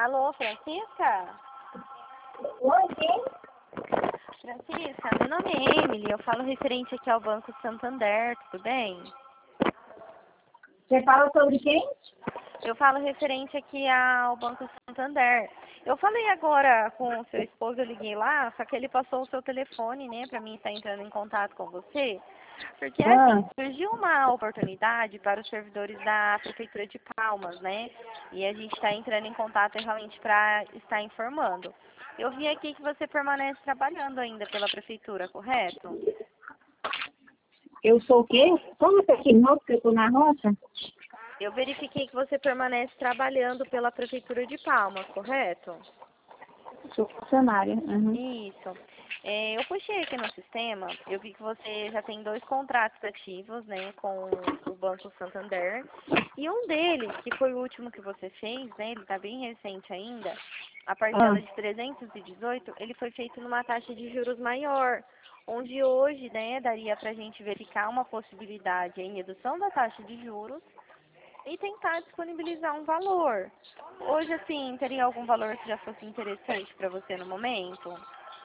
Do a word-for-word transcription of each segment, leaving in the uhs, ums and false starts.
Alô, Francisca? Oi, quem? Francisca, meu nome é Emily, eu falo referente aqui ao Banco Santander, tudo bem? Você fala sobre quem? Eu falo referente aqui ao Banco Santander. Eu falei agora com o seu esposo, eu liguei lá, só que ele passou o seu telefone, né, para mim estar entrando em contato com você. Porque, assim, Ah, surgiu uma oportunidade para os servidores da Prefeitura de Palmas, né? E a gente está entrando em contato realmente para estar informando. Eu vi aqui que você permanece trabalhando ainda pela Prefeitura, correto? eu sou o quê? Como você aqui novo que eu estou na roça? Eu verifiquei que você permanece trabalhando pela Prefeitura de Palmas, correto? Sou funcionária. Uhum. Isso. É, eu puxei aqui no sistema, eu vi que você já tem dois contratos ativos, né, com o Banco Santander. E um deles, que foi o último que você fez, né, ele está bem recente ainda, a Ah, parcela de trezentos e dezoito, ele foi feito numa taxa de juros maior, onde hoje, né, daria para a gente verificar uma possibilidade em redução da taxa de juros e tentar disponibilizar um valor. Hoje, assim, teria algum valor que já fosse interessante para você no momento?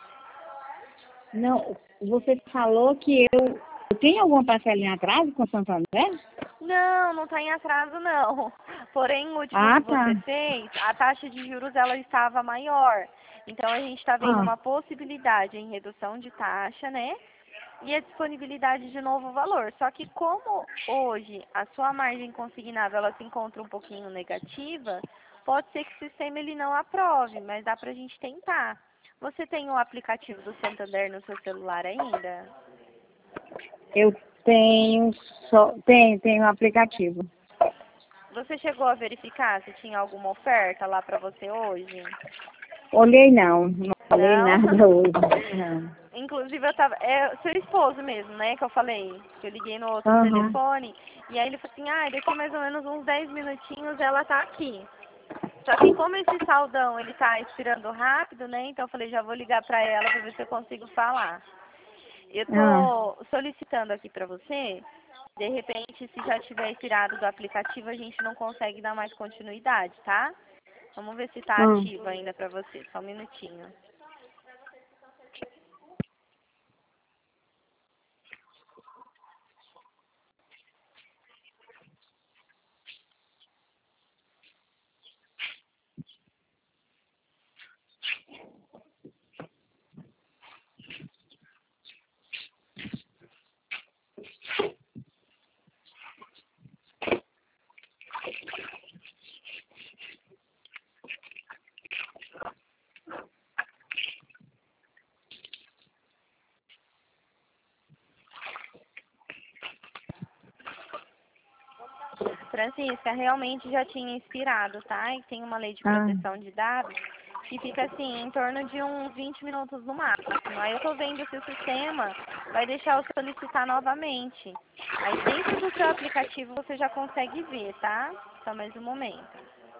não, você falou que eu, eu tenho alguma parcelinha atrás com o Santander? Não, não está em atraso, não. Porém, o último Ah, que tá. você fez, a taxa de juros ela estava maior. Então, a gente está vendo Ah, uma possibilidade em redução de taxa, né? E a disponibilidade de novo valor. Só que como hoje a sua margem consignável ela se encontra um pouquinho negativa, pode ser que o sistema ele não aprove, mas dá para a gente tentar. Você tem o aplicativo do Santander no seu celular ainda? eu tenho só, tenho, tenho um aplicativo. Você chegou a verificar se tinha alguma oferta lá para você hoje? Olhei não, não olhei Não? nada hoje. Não. Inclusive eu tava. É seu esposo mesmo, né, que eu falei. Que eu liguei no outro Aham. telefone. E aí ele falou assim, ah, daqui mais ou menos uns dez minutinhos ela tá aqui. Só que como esse saldão ele tá expirando rápido, né? Então eu falei, já vou ligar pra ela pra ver se eu consigo falar. Eu Ah, tô solicitando aqui pra você, de repente, se já tiver expirado do aplicativo, a gente não consegue dar mais continuidade, tá? Vamos ver se tá ah. ativo ainda pra você, só um minutinho. Francisca, realmente já tinha expirado, tá? E tem uma lei de Ah, proteção de dados que fica assim, em torno de uns vinte minutos no máximo. Aí eu tô vendo se o sistema vai deixar eu solicitar novamente. Aí dentro do seu aplicativo você já consegue ver, tá? Só mais um momento.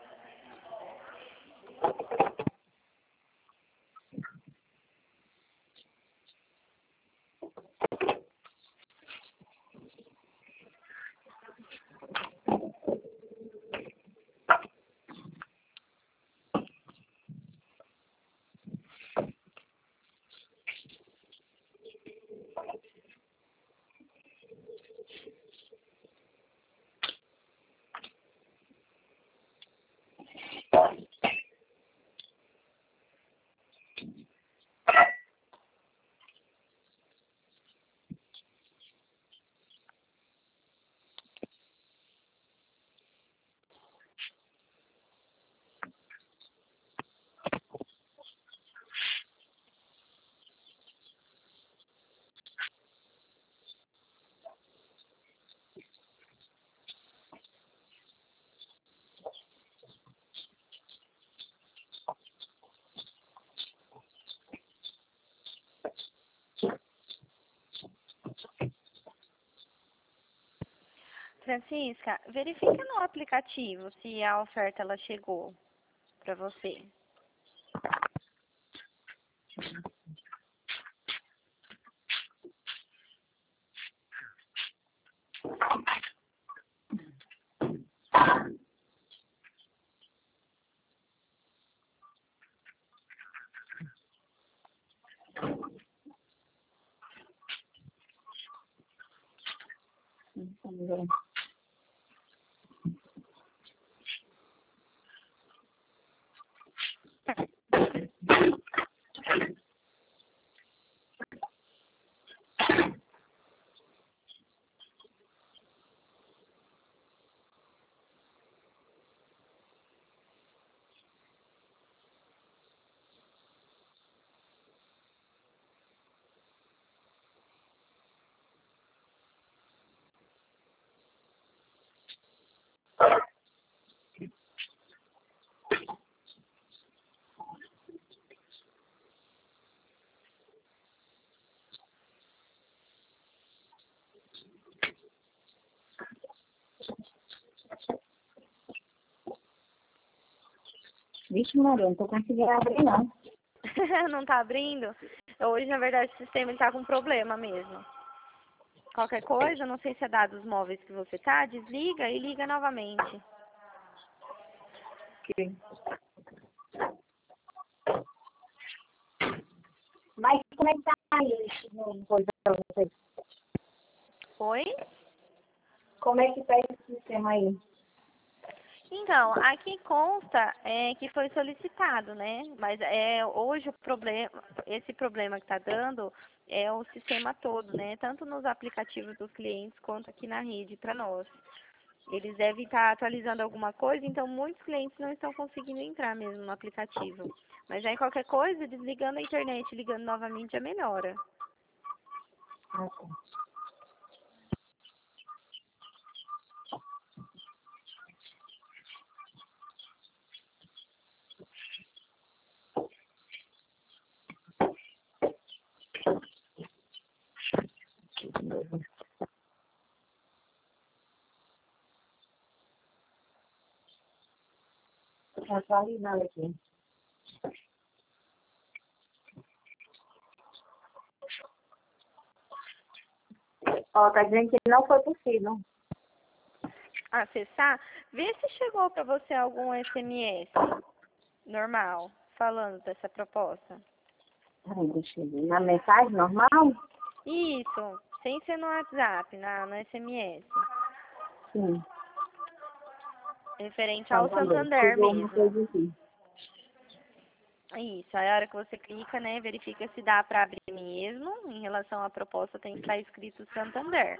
Francisca, verifica no aplicativo se a oferta ela chegou para você. Vamos ver. Vixe, Maria, não tô conseguindo abrir, não. Não tá abrindo? Hoje, na verdade, o sistema está com problema mesmo. Qualquer coisa, não sei se é dados móveis que você tá, desliga e liga novamente. Ok. Mas como é que tá aí? Não vou dizer pra vocês. Oi? Como é que tá esse sistema aí? Então, aqui consta é, que foi solicitado, né? Mas é, hoje o problema, esse problema que está dando é o sistema todo, né? Tanto nos aplicativos dos clientes quanto aqui na rede para nós. Eles devem estar atualizando alguma coisa, então muitos clientes não estão conseguindo entrar mesmo no aplicativo. Mas aí qualquer coisa, desligando a internet, ligando novamente, já melhora. Ah, tá. Tá atualizando aqui. Ó, tá dizendo que não foi possível. Acessar, vê se chegou para você algum S M S normal, falando dessa proposta. Ai, deixa eu ver. Na mensagem normal? Isso, sem ser no WhatsApp, na, no S M S. Sim. Referente ao Santander Chegou uma mesmo. coisa aqui. Isso, aí a hora que você clica, né, verifica se dá para abrir mesmo. Em relação à proposta, tem que estar escrito Santander.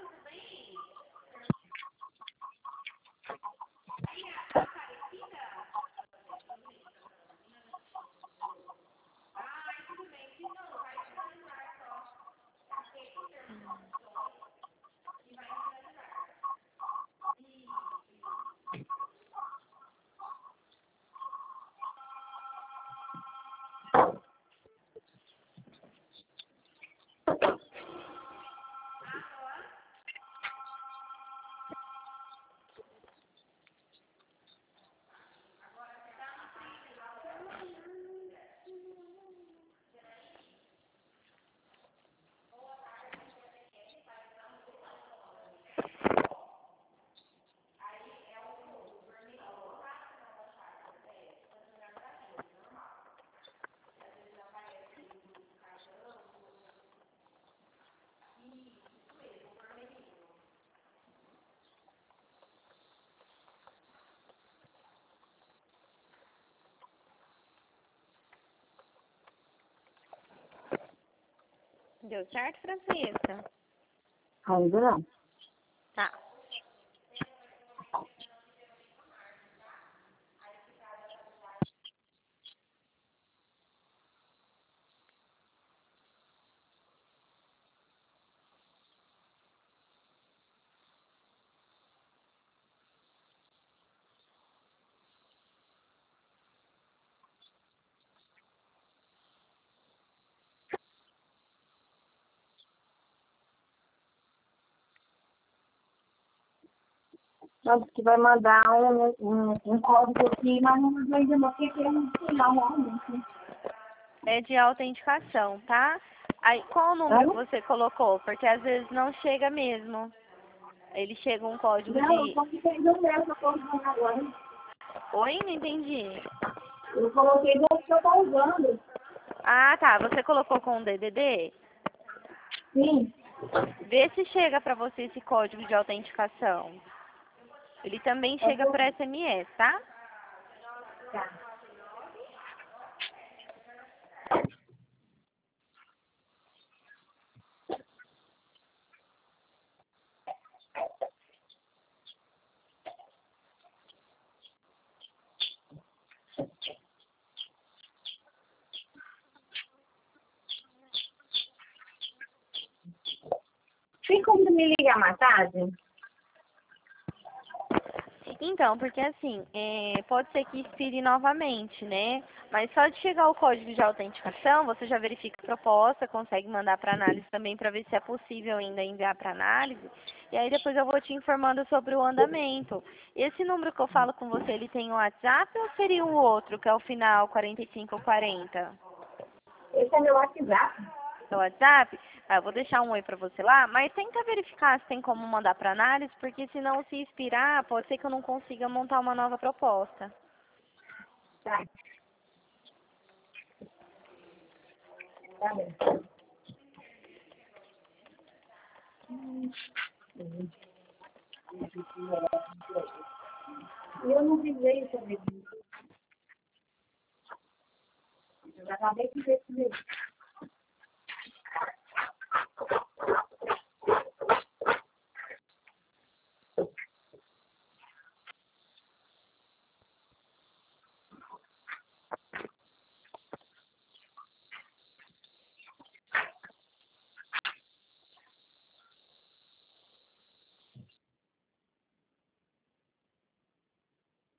Deu certo, Francisca? Ainda não. Tá. Mas que vai mandar um, um, um código aqui, mas não mandou ainda não, porque eu não sei lá realmente. É de autenticação, tá? Aí, qual o número que você colocou? Porque às vezes não chega mesmo. Ele chega um código Não, eu de... só fiquei do meu que eu tô usando agora. Oi? Não entendi. Eu coloquei do que eu tô usando. Ah, tá. Você colocou com o D D D? Sim. Vê se chega para você esse código de autenticação. Ele também chega por S M S, tá? Tá. Tem como me ligar mais tarde? Então, porque assim, é, pode ser que expire novamente, né? Mas só de chegar o código de autenticação, você já verifica a proposta, consegue mandar para análise também para ver se é possível ainda enviar para análise. E aí depois eu vou te informando sobre o andamento. Esse número que eu falo com você, ele tem o WhatsApp ou seria o outro, que é o final quarenta e cinco quarenta? Esse é meu WhatsApp. No WhatsApp? Ah, eu vou deixar um oi pra você lá, mas tenta verificar se tem como mandar para análise, porque senão se expirar, pode ser que eu não consiga montar uma nova proposta. Tá. Tá bem. E eu não visei sobre isso. Eu já acabei de ver isso mesmo.